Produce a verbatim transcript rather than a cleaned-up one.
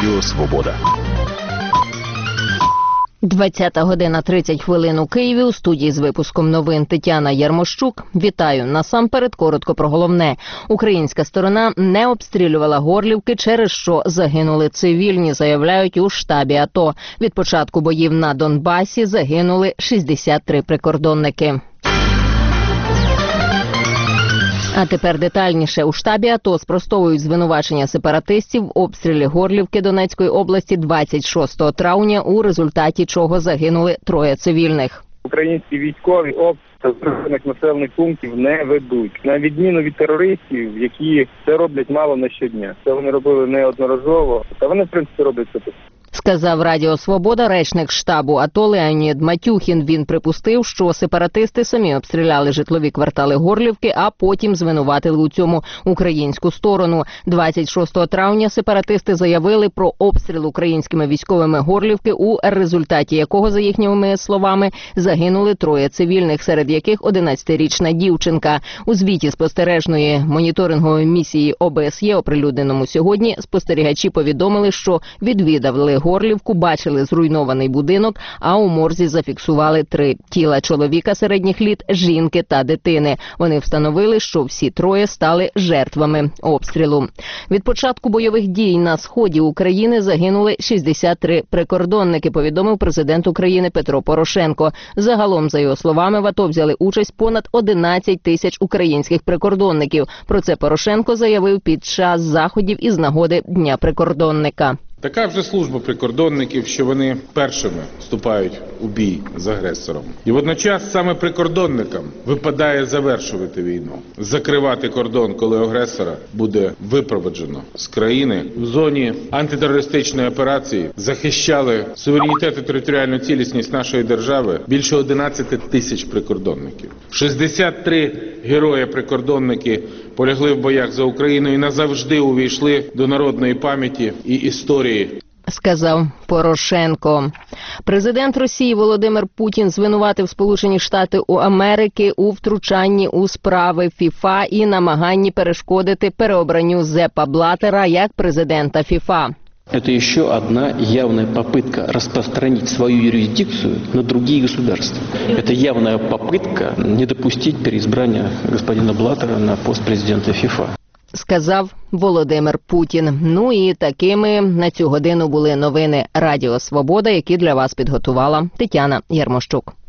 Радіо Свобода. двадцята година тридцять хвилин у Києві. У студії з випуском новин Тетяна Ярмощук. Вітаю. Насамперед коротко про головне. Українська сторона не обстрілювала Горлівки, через що загинули цивільні, заявляють у штабі АТО. Від початку боїв на Донбасі загинули шістдесят три прикордонники. А тепер детальніше. У штабі АТО спростовують звинувачення сепаратистів в обстрілі Горлівки Донецької області двадцять шостого травня, у результаті чого загинули троє цивільних. Українські військові обстріли населених пунктів не ведуть. На відміну від терористів, які це роблять мало не щодня. Це вони робили неодноразово, та вони, в принципі, роблять це постійно. Сказав Радіо Свобода речник штабу АТО Леонід Матюхін. Він припустив, що сепаратисти самі обстріляли житлові квартали Горлівки, а потім звинуватили у цьому українську сторону. двадцять шостого травня сепаратисти заявили про обстріл українськими військовими Горлівки, у результаті якого, за їхніми словами, загинули троє цивільних, серед яких одинадцятирічна дівчинка. У звіті спостережної моніторингової місії ОБСЄ, оприлюдненому сьогодні, спостерігачі повідомили, що відвідали Горлівку, бачили зруйнований будинок, а у морзі зафіксували три тіла чоловіка середніх літ, жінки та дитини. Вони встановили, що всі троє стали жертвами обстрілу. Від початку бойових дій на сході України загинули шістдесят три прикордонники, повідомив президент України Петро Порошенко. Загалом, за його словами, в АТО взяли участь понад одинадцять тисяч українських прикордонників. Про це Порошенко заявив під час заходів із нагоди Дня прикордонника. Така вже служба прикордонників, що вони першими вступають у бій з агресором. І водночас саме прикордонникам випадає завершувати війну, закривати кордон, коли агресора буде випроводжено з країни. В зоні антитерористичної операції захищали суверенітет і територіальну цілісність нашої держави більше одинадцяти тисяч прикордонників. шістдесят три герої-прикордонники полягли в боях за Україну і назавжди увійшли до народної пам'яті і історії. Сказав Порошенко. Президент Росії Володимир Путін звинуватив Сполучені Штати Америки у втручанні у справи ФІФА і намаганні перешкодити переобранню Зеппа Блаттера як президента ФІФА. Это еще одна явная попытка распространить свою юрисдикцию на другие государства. Это явная попытка не допустить переизбрания господина Блаттера на пост президента ФІФА. Сказав Володимир Путін. Ну і такими на цю годину були новини Радіо Свобода, які для вас підготувала Тетяна Ярмощук.